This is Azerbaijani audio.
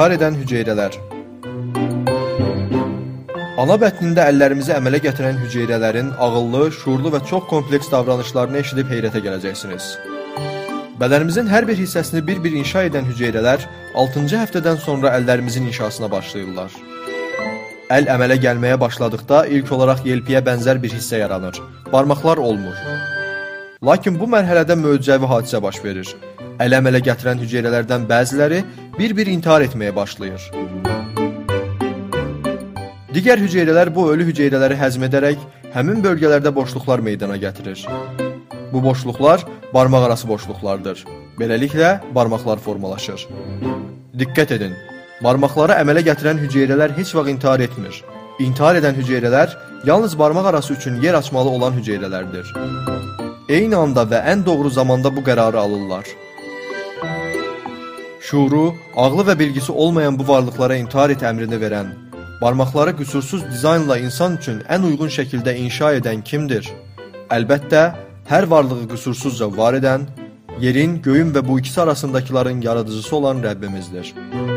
İntihar edən hüceyrələr. Ana bətnində əllərimizi əmələ gətirən hüceyrələrin ağıllı, şuurlu və çox kompleks davranışlarını eşidib heyrətə gələcəksiniz. Bədənimizin hər bir hissəsini bir-bir inşa edən hüceyrələr 6-cı həftədən sonra əllərimizin inşasına başlayırlar. Əl əmələ gəlməyə başladıqda ilk olaraq yelpiyə bənzər bir hissə yaranır. Barmaqlar olmur. Lakin bu mərhələdə möcüzəvi hadisə baş verir. Əl əmələ gətirən hüceyrələrdən bəziləri bir-bir intihar etməyə başlayır. Digər hüceyrələr bu ölü hüceyrələri həzm edərək həmin bölgələrdə boşluqlar meydana gətirir. Bu boşluqlar barmaqarası boşluqlardır. Beləliklə, barmaqlar formalaşır. Diqqət edin, barmaqları əmələ gətirən hüceyrələr heç vaxt intihar etmir. İntihar edən hüceyrələr yalnız barmaqarası üçün yer açmalı olan hüceyrələrdir. Eyni anda və ən doğru zamanda bu qərarı alırlar. Şuuru, ağlı və bilgisi olmayan bu varlıqlara intihar et əmrini verən, barmaqları qüsursuz dizaynla insan üçün ən uyğun şəkildə inşa edən kimdir? Əlbəttə, hər varlığı qüsursuzca var edən, yerin, göyün və bu ikisi arasındakilərin yaradıcısı olan Rəbbimizdir.